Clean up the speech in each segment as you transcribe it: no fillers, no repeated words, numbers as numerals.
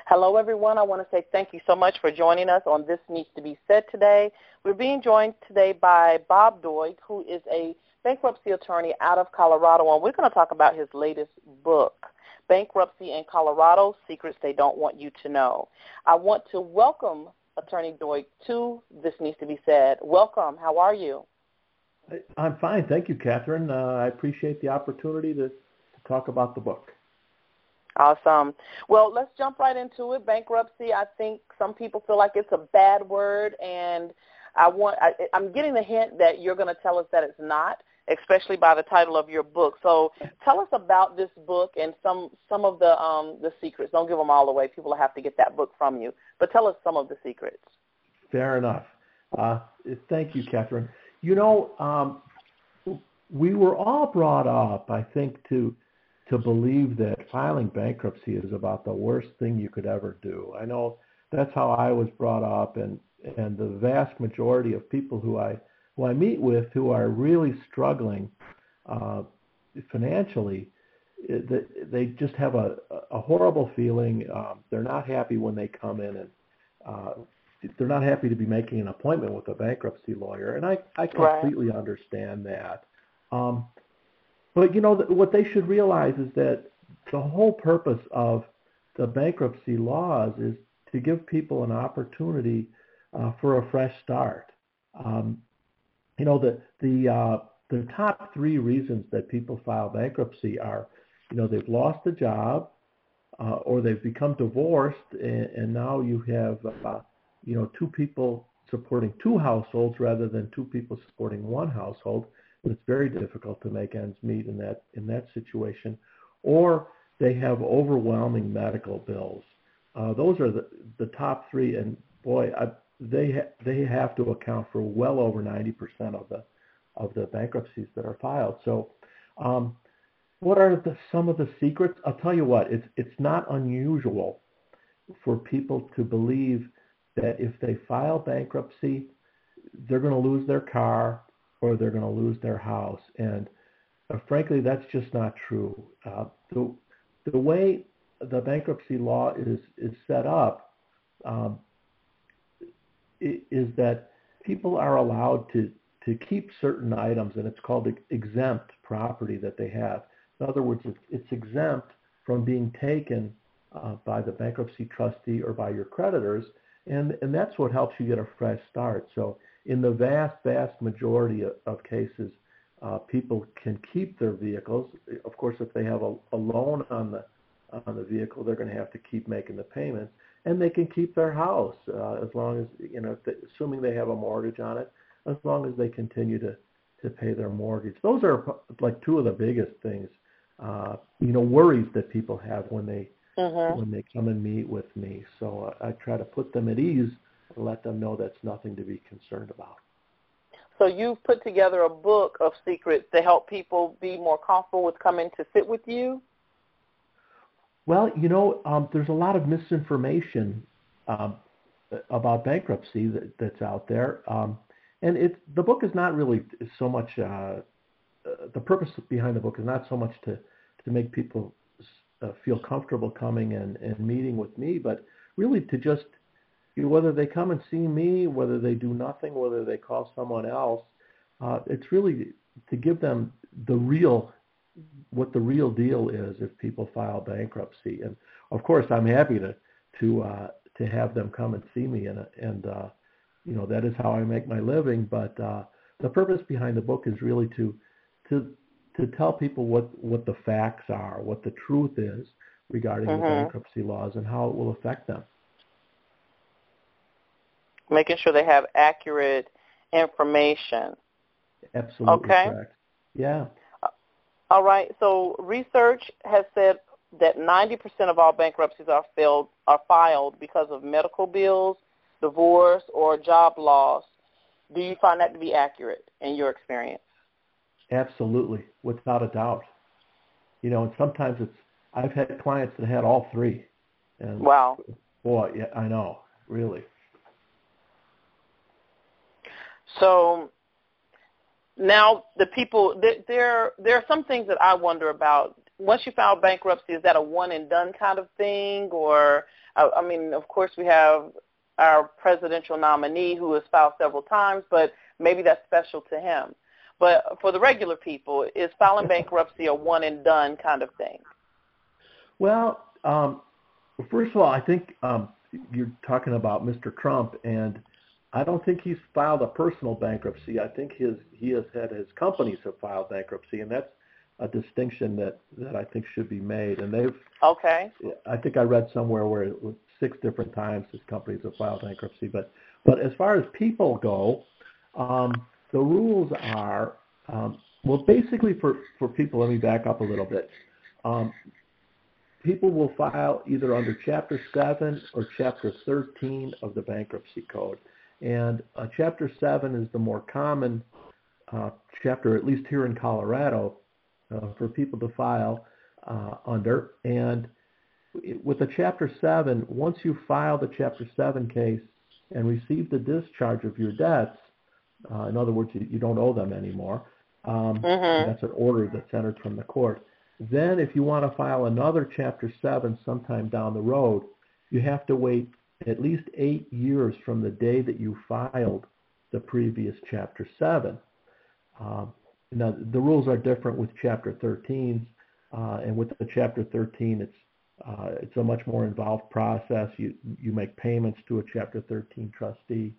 Hello, everyone. I want to say thank you so much for joining us on This Needs to Be Said today. We're being joined today by Bob Doig, who is a bankruptcy attorney out of Colorado, and we're going to talk about his latest book, Bankruptcy in Colorado, Secrets They Don't Want You to Know. I want to welcome Attorney Doig to This Needs to Be Said. Welcome. How are you? I'm fine. Thank you, Catherine. I appreciate the opportunity to talk about the book. Awesome. Well, let's jump right into it. Bankruptcy, I think some people feel like it's a bad word, and I'm getting the hint that you're going to tell us that it's not, especially by the title of your book. So tell us about this book and some of the secrets. Don't give them all away. People have to get that book from you. But tell us some of the secrets. Fair enough. Thank you, Catherine. You know, we were all brought up, I think, to believe that filing bankruptcy is about the worst thing you could ever do. I know that's how I was brought up, and the vast majority of people who I meet with who are really struggling financially, they just have a horrible feeling. They're not happy when they come in, and they're not happy to be making an appointment with a bankruptcy lawyer, and I completely understand that. But, you know, what they should realize is that the whole purpose of the bankruptcy laws is to give people an opportunity for a fresh start. You know, the top three reasons that people file bankruptcy are, you know, they've lost a job, or they've become divorced, and now you have, you know, two people supporting two households rather than two people supporting one household. It's very difficult to make ends meet in that situation, or they have overwhelming medical bills. Those are the top three, and boy, they have to account for well over 90% of the bankruptcies that are filed. So, what are some of the secrets? I'll tell you what. It's not unusual for people to believe that if they file bankruptcy, they're going to lose their car or they're going to lose their house. And frankly, that's just not true. The way the bankruptcy law is set up is that people are allowed to keep certain items, and it's called exempt property that they have. In other words, it's exempt from being taken by the bankruptcy trustee or by your creditors, and that's what helps you get a fresh start. So in the vast majority of cases, people can keep their vehicles. Of course, if they have a loan on the vehicle, they're going to have to keep making the payments, and they can keep their house as long as, you know, assuming they have a mortgage on it, as long as they continue to pay their mortgage. Those are like two of the biggest things, you know, worries that people have when they come and meet with me. So I try to put them at ease and let them know that's nothing to be concerned about. So you've put together a book of secrets to help people be more comfortable with coming to sit with you? Well, you know, there's a lot of misinformation about bankruptcy that's out there. And the book is not really so much, the purpose behind the book is not so much to make people feel comfortable coming and meeting with me, but really to just, you know, whether they come and see me, whether they do nothing, whether they call someone else, it's really to give them what the real deal is if people file bankruptcy. And of course, I'm happy to have them come and see me, and you know, that is how I make my living. But the purpose behind the book is really to tell people what the facts are, what the truth is regarding the bankruptcy laws and how it will affect them. Making sure they have accurate information. Absolutely correct. Yeah. All right. So research has said that 90% of all bankruptcies are filed because of medical bills, divorce, or job loss. Do you find that to be accurate in your experience? Absolutely, without a doubt. You know, and sometimes I've had clients that had all three. And wow. Boy, yeah, I know, really. So now the people, there are some things that I wonder about. once you file bankruptcy, is that a one and done kind of thing? Or, I mean, of course we have our presidential nominee who has filed several times, but maybe that's special to him. But for the regular people, is filing bankruptcy a one and done kind of thing? Well, first of all, I think you're talking about Mr. Trump, and I don't think he's filed a personal bankruptcy. I think he has had his companies have filed bankruptcy, and that's a distinction that I think should be made. And okay. I think I read somewhere where it was 6 different times his companies have filed bankruptcy. But as far as people go, the rules are, well, basically for people, let me back up a little bit. People will file either under Chapter 7 or Chapter 13 of the Bankruptcy Code. And Chapter 7 is the more common chapter, at least here in Colorado, for people to file under. And with the Chapter 7, once you file the Chapter 7 case and receive the discharge of your debts, in other words, you don't owe them anymore, that's an order that's entered from the court. Then if you want to file another Chapter 7 sometime down the road, you have to wait at least 8 years from the day that you filed the previous Chapter 7. Now, the rules are different with Chapter 13, and with the Chapter 13, it's a much more involved process. You make payments to a Chapter 13 trustee,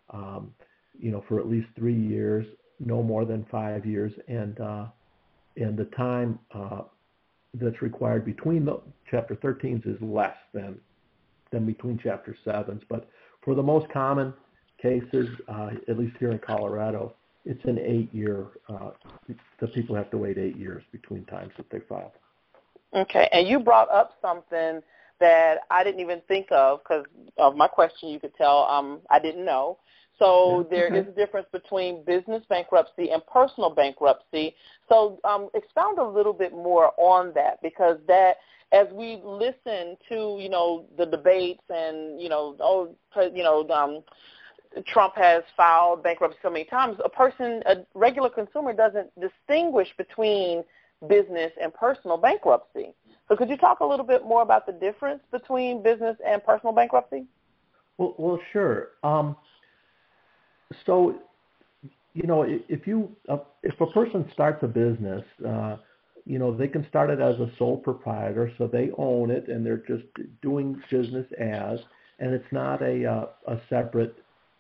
for at least 3 years, no more than 5 years, and the time that's required between the Chapter 13s is less than between Chapter 7s. But for the most common cases, at least here in Colorado, it's an 8-year, the people have to wait 8 years between times that they file. Okay, and you brought up something that I didn't even think of because of my question. You could tell I didn't know. So there is a difference between business bankruptcy and personal bankruptcy. So expound a little bit more on that, because that, as we listen to, the debates and, Trump has filed bankruptcy so many times, a regular consumer doesn't distinguish between business and personal bankruptcy. So could you talk a little bit more about the difference between business and personal bankruptcy? Well, sure. So, if a person starts a business, they can start it as a sole proprietor, so they own it and they're just doing business as, and it's not a separate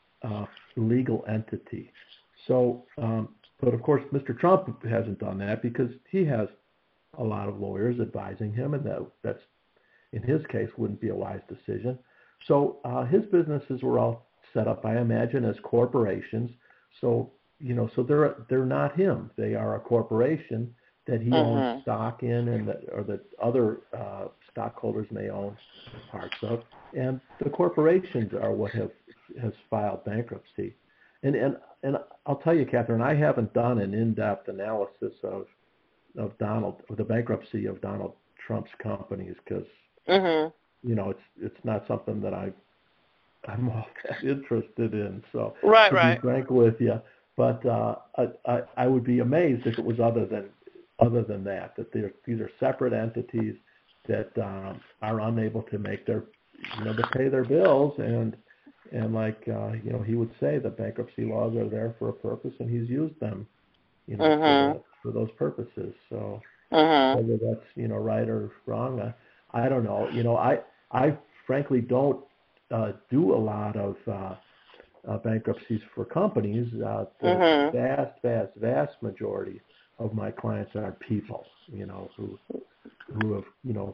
legal entity. So, but of course, Mr. Trump hasn't done that because he has a lot of lawyers advising him, and that's, in his case, wouldn't be a wise decision. So his businesses were all set up, I imagine, as corporations. So, so they're not him. They are a corporation that he owns stock in, or that other stockholders may own parts of. And the corporations are what has filed bankruptcy. And I'll tell you, Catherine, I haven't done an in-depth analysis of the bankruptcy of Donald Trump's companies because it's not something that I'm all that interested in. So to be frank with you, but I would be amazed if it was other than that these are separate entities that are unable to make to pay their bills, and like he would say, the bankruptcy laws are there for a purpose, and he's used them for those purposes. So whether that's right or wrong, I don't know. I frankly don't do a lot of bankruptcies for companies. The vast majority of my clients are people, who have,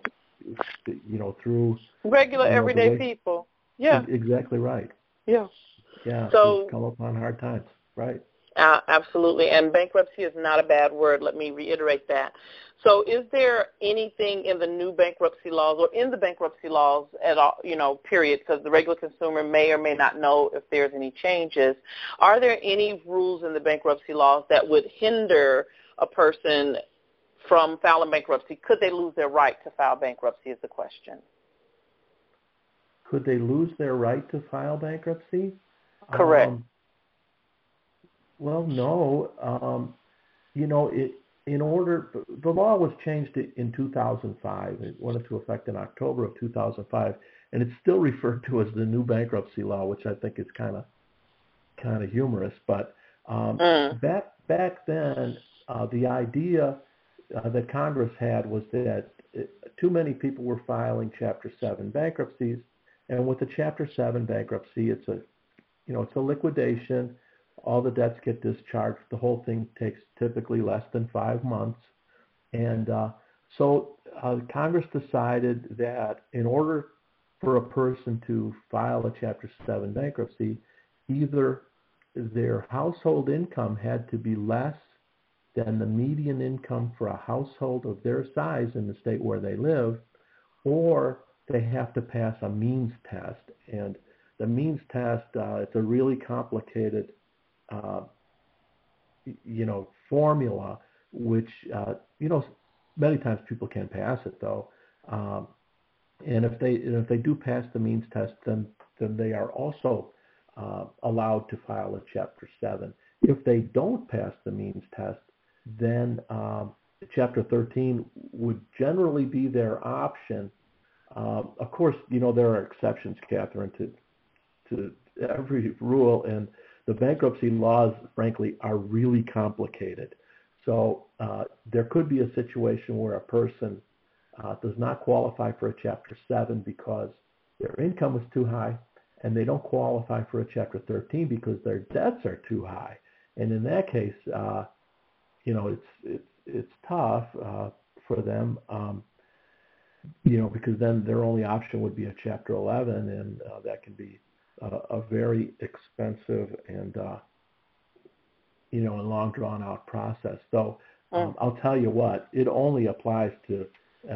through regular everyday people. Yeah. Exactly right. Yeah. Yeah. So come upon hard times. Right. Absolutely. And bankruptcy is not a bad word. Let me reiterate that. So is there anything in the new bankruptcy laws or in the bankruptcy laws at all, period, because the regular consumer may or may not know if there's any changes. Are there any rules in the bankruptcy laws that would hinder a person from filing bankruptcy? Could they lose their right to file bankruptcy is the question. Could they lose their right to file bankruptcy? Correct. Well, no. in order, the law was changed in 2005. It went into effect in October of 2005, and it's still referred to as the new bankruptcy law, which I think is kind of humorous. But back then, the idea that Congress had was that too many people were filing Chapter 7 bankruptcies, and with the Chapter 7 bankruptcy, it's a liquidation. All the debts get discharged. The whole thing takes typically less than 5 months. And so Congress decided that in order for a person to file a Chapter 7 bankruptcy, either their household income had to be less than the median income for a household of their size in the state where they live, or they have to pass a means test. And the means test, it's a really complicated formula, which, many times people can't pass it though. And if they do pass the means test, then they are also allowed to file a Chapter 7. If they don't pass the means test, then Chapter 13 would generally be their option. Of course, there are exceptions, Catherine, to every rule, and the bankruptcy laws, frankly, are really complicated. So there could be a situation where a person does not qualify for a Chapter 7 because their income is too high, and they don't qualify for a Chapter 13 because their debts are too high. And in that case, it's tough for them, because then their only option would be a Chapter 11, and that can be a very expensive and a long drawn out process. So I'll tell you what, it only applies to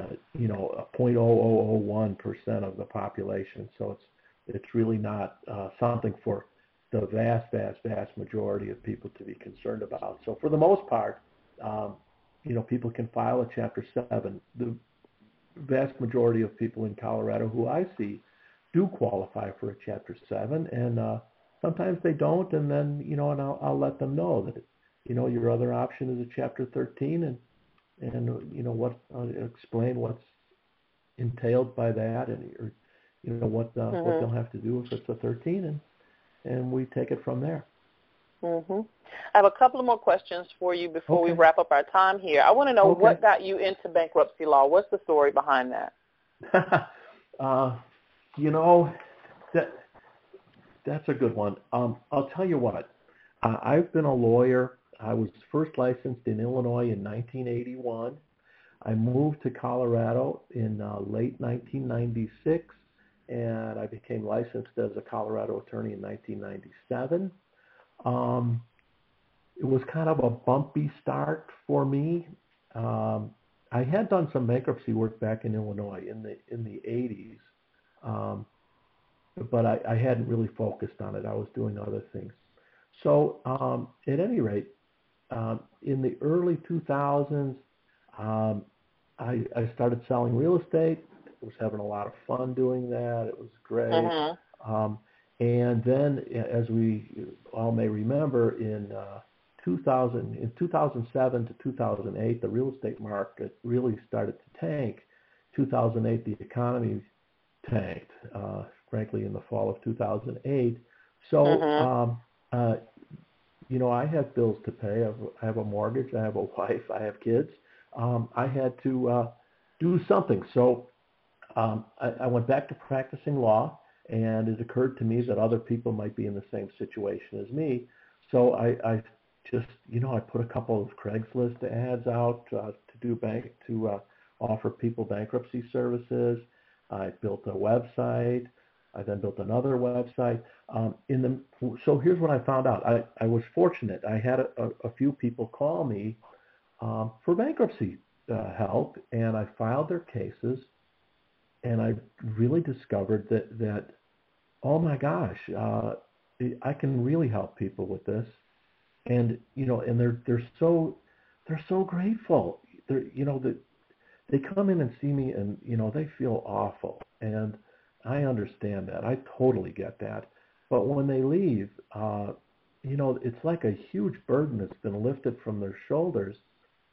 0.0001% of the population. So it's really not something for the vast majority of people to be concerned about. So for the most part, people can file a Chapter 7. The vast majority of people in Colorado who I see do qualify for a Chapter 7, and sometimes they don't, and then, and I'll let them know that, your other option is a Chapter 13, and explain what's entailed by that, and what they'll have to do if it's a 13, and we take it from there. I have a couple of more questions for you before we wrap up our time here. I want to know what got you into bankruptcy law. What's the story behind that? That's a good one. I'll tell you what. I've been a lawyer. I was first licensed in Illinois in 1981. I moved to Colorado in late 1996, and I became licensed as a Colorado attorney in 1997. It was kind of a bumpy start for me. I had done some bankruptcy work back in Illinois in the 80s, but I hadn't really focused on it. I was doing other things. So at any rate, in the early 2000s, I started selling real estate. I was having a lot of fun doing that. It was great. And then, as we all may remember, in 2007 to 2008, the real estate market really started to tank. 2008, the economy tanked, frankly, in the fall of 2008. So, I have bills to pay. I have a mortgage. I have a wife. I have kids. I had to do something. So I went back to practicing law, and it occurred to me that other people might be in the same situation as me. So I just, I put a couple of Craigslist ads out to offer people bankruptcy services. I built a website. I then built another website. So here's what I found out. I was fortunate. I had a few people call me for bankruptcy help, and I filed their cases, and I really discovered that oh my gosh, I can really help people with this, and and they're so grateful. They come in and see me, and they feel awful, and I understand that. I totally get that. But when they leave, it's like a huge burden that's been lifted from their shoulders,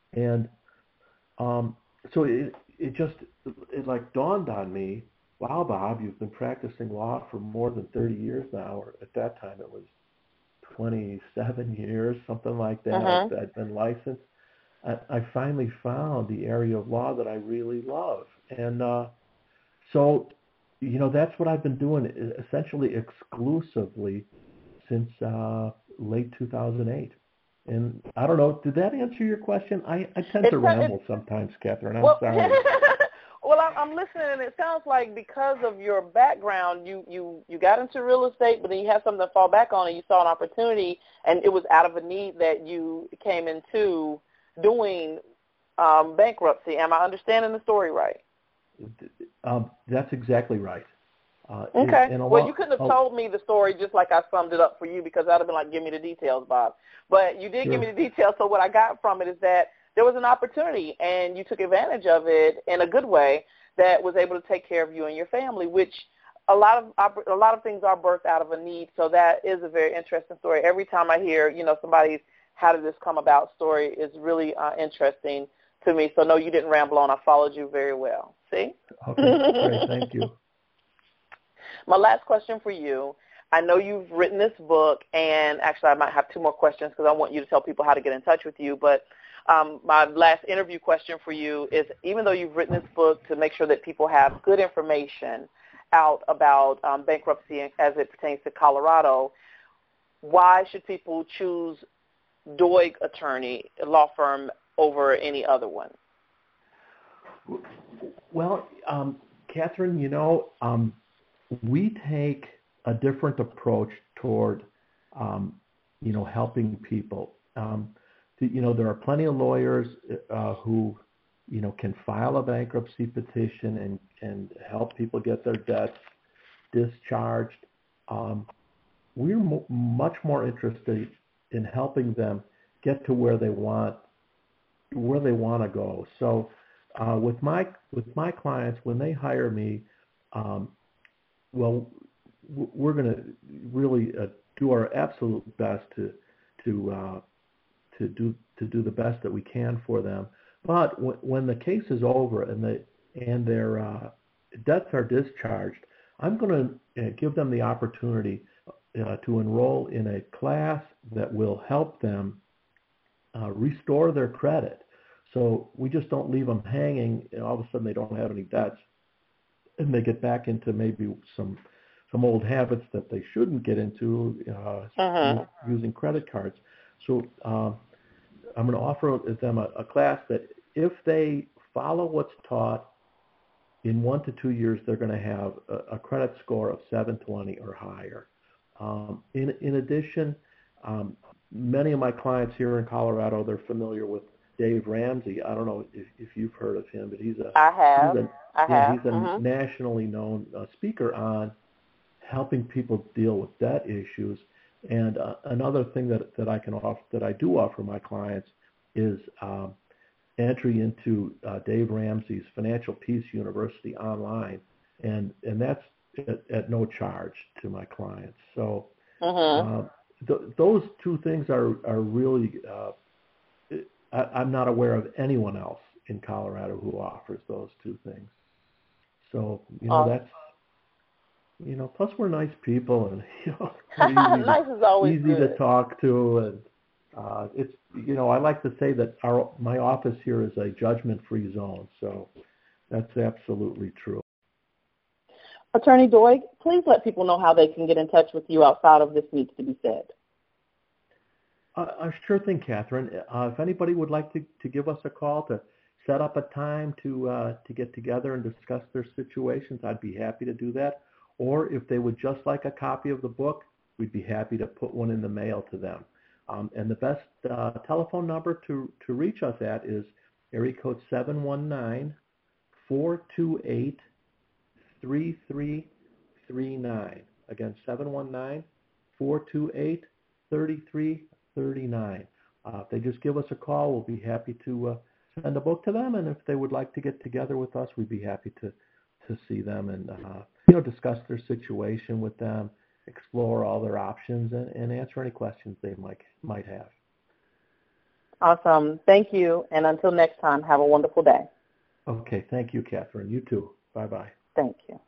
And so it like dawned on me, wow, Bob, you've been practicing law for more than 30 years now, or at that time it was 27 years, something like that. I'd been licensed. I finally found the area of law that I really love. And so, that's what I've been doing essentially exclusively since late 2008. And I don't know, did that answer your question? I tend to ramble sometimes, Catherine. I'm sorry. Well, I'm listening, and it sounds like because of your background, you got into real estate, but then you had something to fall back on, and you saw an opportunity, and it was out of a need that you came into doing bankruptcy. Am I understanding the story right? That's exactly right. Okay. Well, you couldn't have told me the story just like I summed it up for you, because that would have been like, give me the details, Bob. But you did give me the details, so what I got from it is that there was an opportunity, and you took advantage of it in a good way that was able to take care of you and your family, which a lot of things are birthed out of a need, so that is a very interesting story. Every time I hear, somebody's how did this come about story is really interesting to me. So, no, you didn't ramble on. I followed you very well. See? Okay, great. Thank you. My last question for you, I know you've written this book, and actually I might have two more questions because I want you to tell people how to get in touch with you, but my last interview question for you is, even though you've written this book to make sure that people have good information out about bankruptcy as it pertains to Colorado, why should people choose Doig Attorney law firm over any other one? Well, Catherine, we take a different approach toward, helping people. There are plenty of lawyers who, can file a bankruptcy petition and help people get their debts discharged. We're much more interested in helping them get to where they want to go. So with my clients, when they hire me, we're going to really do our absolute best to do the best that we can for them. But when the case is over and their debts are discharged, I'm going to give them the opportunity to enroll in a class that will help them restore their credit. So we just don't leave them hanging, and all of a sudden they don't have any debts, and they get back into maybe some old habits that they shouldn't get into, using credit cards. So I'm going to offer them a class that if they follow what's taught, in 1 to 2 years they're going to have a credit score of 720 or higher. In addition, many of my clients here in Colorado, they're familiar with Dave Ramsey. I don't know if you've heard of him, but he's a nationally known speaker on helping people deal with debt issues. And another thing that I can offer, that I do offer my clients, is entry into Dave Ramsey's Financial Peace University online, and that's at no charge to my clients. So those two things are really. I'm not aware of anyone else in Colorado who offers those two things. So that's. Plus we're nice people, and easy to talk to, and it's I like to say that my office here is a judgment-free zone, so that's absolutely true. Attorney Doig, please let people know how they can get in touch with you outside of This Needs to Be Said. Sure thing, Catherine. If anybody would like to give us a call to set up a time to get together and discuss their situations, I'd be happy to do that. Or if they would just like a copy of the book, we'd be happy to put one in the mail to them. And the best telephone number to reach us at is area code 719-428-3339. Again, 719-428-3339. If they just give us a call, we'll be happy to send a book to them. And if they would like to get together with us, we'd be happy to see them and discuss their situation with them, explore all their options, and answer any questions they might have. Awesome. Thank you. And until next time, have a wonderful day. Okay. Thank you, Catherine. You too. Bye-bye. Thank you.